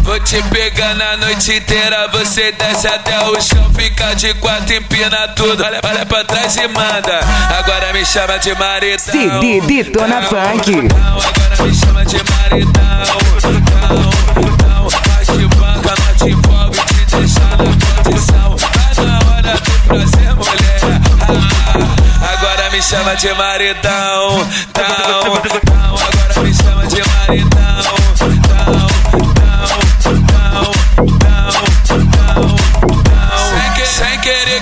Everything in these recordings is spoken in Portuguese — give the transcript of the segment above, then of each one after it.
Vou te pegar na noite inteira, você desce até o chão, fica de quatro, empina tudo, olha pra trás e manda. Agora me chama de maridão. CD Detona Funk. Agora me chama de maridão. Faz de banca, não te envolve, te deixa na condição. Tá na hora do prazer, mulher. Agora me chama de maridão. Agora me chama de maridão. Sem querer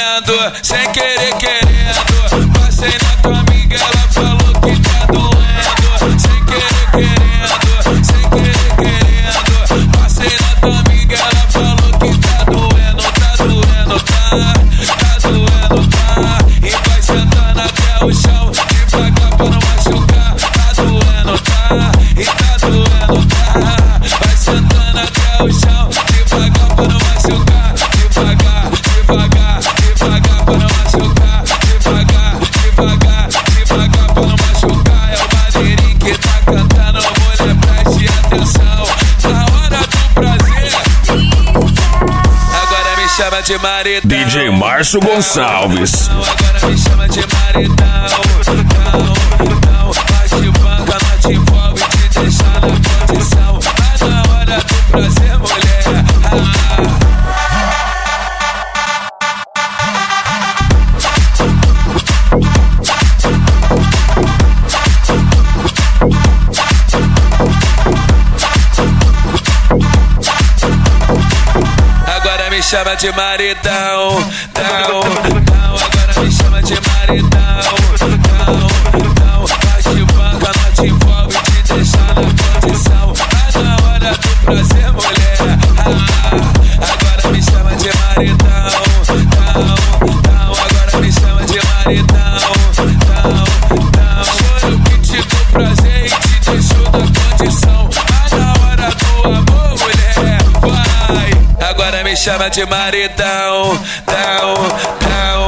querendo, passei na tua amiga, ela falou que tá doendo. Sem querer querendo, passei na tua amiga, ela falou que tá doendo, tá doendo. E vai sentando até o chão, devagar pra não machucar. Tá doendo, e tá doendo, vai sentando até o chão, devagar pra não machucar. Devagar pra não machucar. Devagar pra não machucar. É o maneirinho que tá cantando, mulher, preste atenção. Na hora do prazer, agora me chama de maridão. DJ Márcio Gonçalves. Agora me chama de maridão. Faz de banca, não te envolve, te deixa na condição. Tá na hora do prazer, mulher. Agora me chama de maridão. Agora me chama de maridão. Faz de banca, não te envolve, te deixa na condição. Tá na hora do prazer, mulher. Agora me chama de maridão. Agora me chama de maridão. Sou eu que te dou prazer e te deixo na condição. Tá na hora do amor, mulher. Vai. Agora me chama de maridão.